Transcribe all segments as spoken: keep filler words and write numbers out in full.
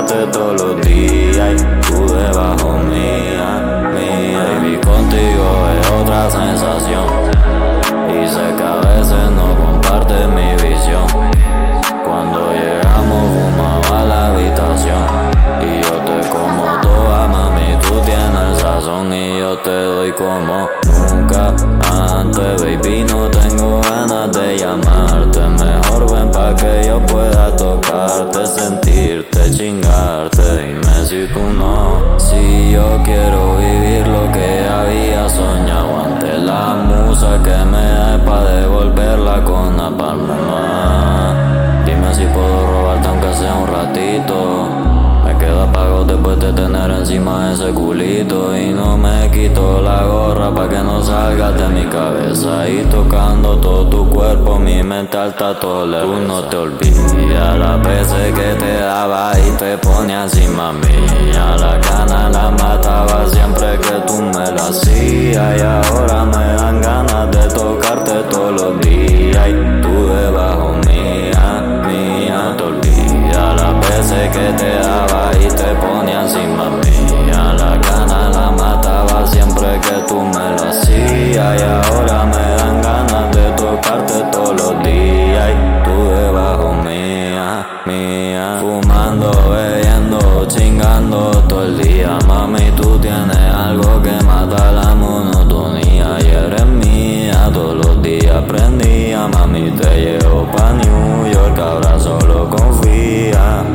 tocarte todos los días y tú debajo mía, mía. Baby, contigo es otra sensación y sé que a veces no compartes mi visión. Cuando llegamos fumaba a la habitación y yo te como toda, mami, tú tienes el sazón y yo te doy como nunca antes. Baby, no tengo ganas de llamarte, mejor ven pa' que yo pueda tocarte, sentirte, chingarte. Dime si tú no, si yo quiero vivir lo que había soñado antes. La musa que me da pa' devolverla con la palma más. Dime si puedo robarte aunque sea un ratito. Me quedo apagado después de tener encima ese culito y no me quito la gorra pa' que no salgas de mi cabeza. Y tocando todo tu cuerpo, mi mente alta tolera. Tú no te olvidas las veces que te daba y te ponía encima mía. La gana la mataba siempre que tú me la hacías y ahora me dan ganas de tocarte todos los días y tú debajo mía, mía. No te olvidas las veces que te daba y te ponía encima mía. La gana la mataba siempre que tú me lo hacías y ahora me dan ganas de tocarte todos los días y tú debajo mía, mía. Fumando, bebiendo, chingando todo el día. Mami, tú tienes algo que mata la monotonía y eres mía todos los días. Prendía, mami, te llevo pa' New York, ahora solo confía.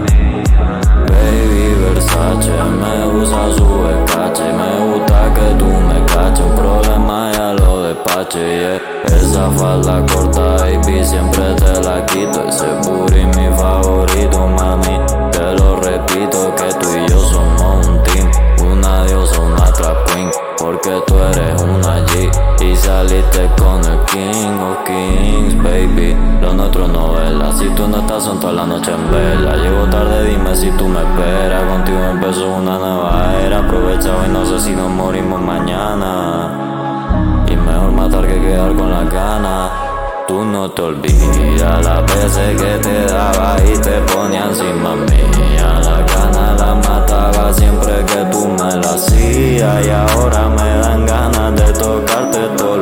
Baby Versace, me usa su escache, me gusta que tú me caches, un problema ya lo despache, yeah. Esa falda corta, baby, siempre te la quito, ese booty mi favorito, mami, te lo repito, que tú y yo somos un team, una diosa, una trap queen, porque tú eres una G y saliste con el king of kings, baby. Lo nuestro no vela, si tú no estás son toda la noche en vela. Llego tarde, dime si tú me esperas, contigo empezó una nueva era. Aprovecha hoy, no sé si nos morimos mañana y mejor matar que quedar con las ganas. Tú no te olvidas las veces que te daba y te ponía encima mía. La gana la mataba siempre que tú me la hacías y ahora me dan ganas de tocarte todo